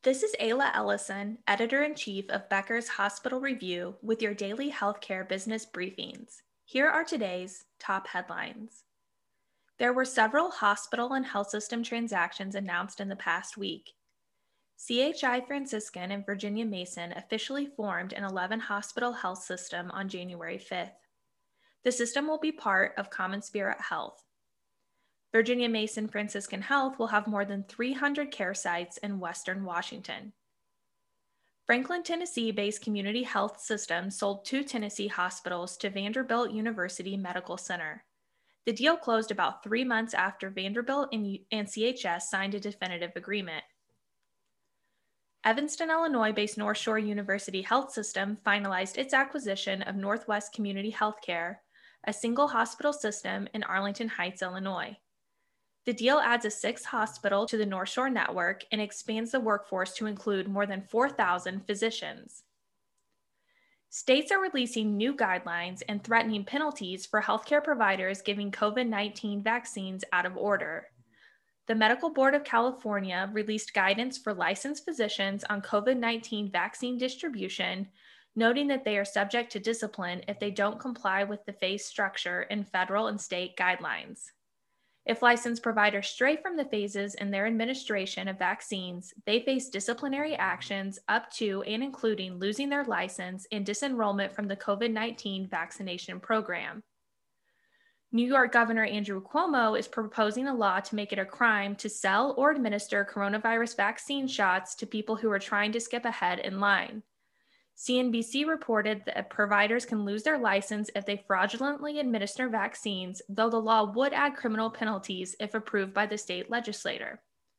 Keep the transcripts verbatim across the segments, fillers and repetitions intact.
This is Ayla Ellison, Editor-in-Chief of Becker's Hospital Review, with your daily healthcare business briefings. Here are today's top headlines. There were several hospital and health system transactions announced in the past week. C H I Franciscan and Virginia Mason officially formed an eleven hospital health system on January fifth. The system will be part of Common Spirit Health. Virginia Mason Franciscan Health will have more than three hundred care sites in Western Washington. Franklin, Tennessee-based Community Health System sold two Tennessee hospitals to Vanderbilt University Medical Center. The deal closed about three months after Vanderbilt and C H S signed a definitive agreement. Evanston, Illinois-based North Shore University Health System finalized its acquisition of Northwest Community Healthcare, a single hospital system in Arlington Heights, Illinois. The deal adds a sixth hospital to the North Shore network and expands the workforce to include more than four thousand physicians. States are releasing new guidelines and threatening penalties for healthcare providers giving COVID nineteen vaccines out of order. The Medical Board of California released guidance for licensed physicians on COVID nineteen vaccine distribution, noting that they are subject to discipline if they don't comply with the phase structure in federal and state guidelines. If licensed providers stray from the phases in their administration of vaccines, they face disciplinary actions up to and including losing their license and disenrollment from the COVID nineteen vaccination program. New York Governor Andrew Cuomo is proposing a law to make it a crime to sell or administer coronavirus vaccine shots to people who are trying to skip ahead in line. C N B C reported that providers can lose their license if they fraudulently administer vaccines, though the law would add criminal penalties if approved by the state legislature.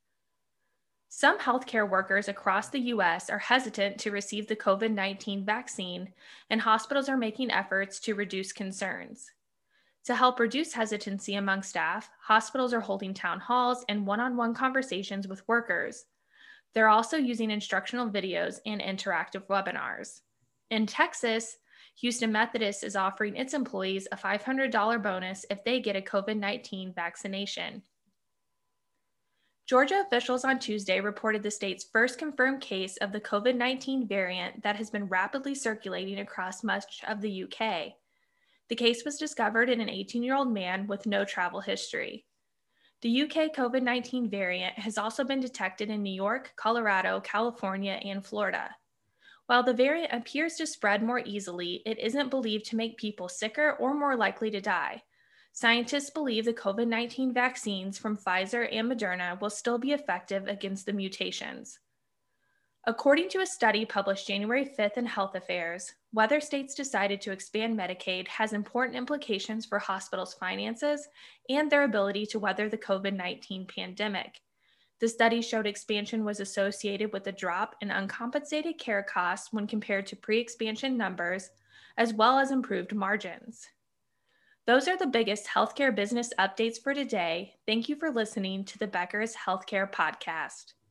Some healthcare workers across the U S are hesitant to receive the COVID nineteen vaccine, and hospitals are making efforts to reduce concerns. To help reduce hesitancy among staff, hospitals are holding town halls and one-on-one conversations with workers. They're also using instructional videos and interactive webinars. In Texas, Houston Methodist is offering its employees a five hundred dollars bonus if they get a COVID nineteen vaccination. Georgia officials on Tuesday reported the state's first confirmed case of the COVID nineteen variant that has been rapidly circulating across much of the U K. The case was discovered in an eighteen-year-old man with no travel history. The U K COVID nineteen variant has also been detected in New York, Colorado, California, and Florida. While the variant appears to spread more easily, it isn't believed to make people sicker or more likely to die. Scientists believe the COVID nineteen vaccines from Pfizer and Moderna will still be effective against the mutations. According to a study published January fifth in Health Affairs, whether states decided to expand Medicaid has important implications for hospitals' finances and their ability to weather the COVID nineteen pandemic. The study showed expansion was associated with a drop in uncompensated care costs when compared to pre-expansion numbers, as well as improved margins. Those are the biggest healthcare business updates for today. Thank you for listening to the Becker's Healthcare Podcast.